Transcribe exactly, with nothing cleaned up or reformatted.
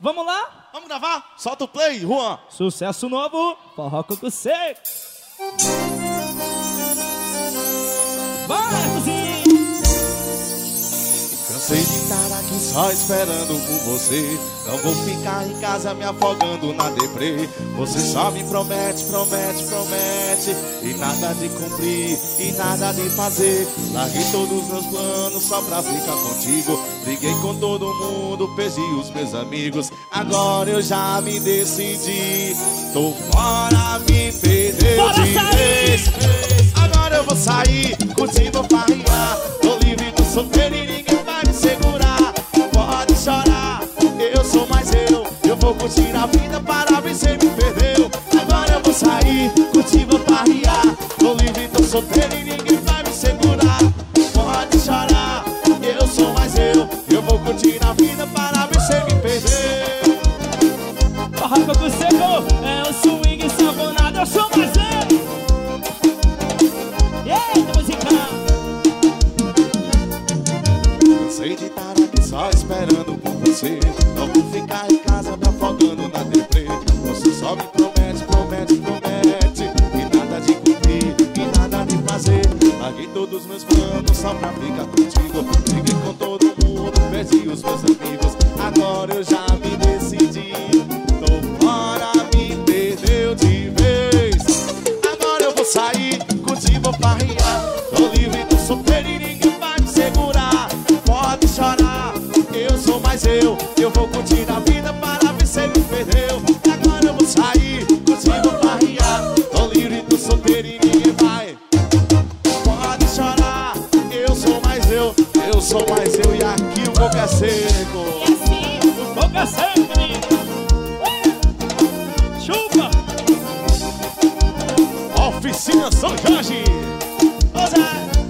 Vamos lá? Vamos gravar? Solta o play, Juan. Sucesso novo, Forró com você. Vai, cozinha. Cansei de estar aqui só esperando por você. Não vou ficar em casa me afogando na deprê. Você só me promete, promete, promete, e nada de cumprir, e nada de fazer. Larguei todos os meus planos só pra ficar contigo. Briguei com todo mundo, perdi os meus amigos. Agora eu já me decidi. Tô fora, me perdeu Bora de sair! vez. Agora eu vou sair, curtir, vou farrear. Tô livre do solteiro e ninguém vai me segurar. Pode chorar, eu sou mais eu. Eu vou curtir a vida para ver se me perdeu. Agora eu vou sair, curtir, vou farrear. Tô livre, tô solteiro e ninguém vai me segurar. Pode chorar, eu sou mais eu. Eu vou curtir a vida para ver se me perdeu. Forró com você, é o swing sabonado, eu sou mais eu. Eita, musical. Cansei de estar aqui só esperando por você. Não vou ficar em casa me afogando na deprê. Você só me promete, promete, promete, e nada de cumprir, e nada de fazer. Larguei todos os meus planos só pra ficar contigo. Briguei com todo mundo, perdi os meus amigos. Agora eu já me decidi. Tô fora, me perdeu de vez. Agora eu vou sair, curtir, vou farrear. Tô livre do solteiro e ninguém vai me segurar. Pode chorar, eu sou mais eu. Eu vou curtir a vida para ver se me perdeu. Agora eu vou sair, curtir, vou farrear. Tô livre do solteiro e ninguém vai. Pode chorar, eu sou mais eu. Eu sou mais eu e aqui o Boca Seco. E assim, o Boca Seco, menino. Chupa. Oficina São Jorge. Ô Zé.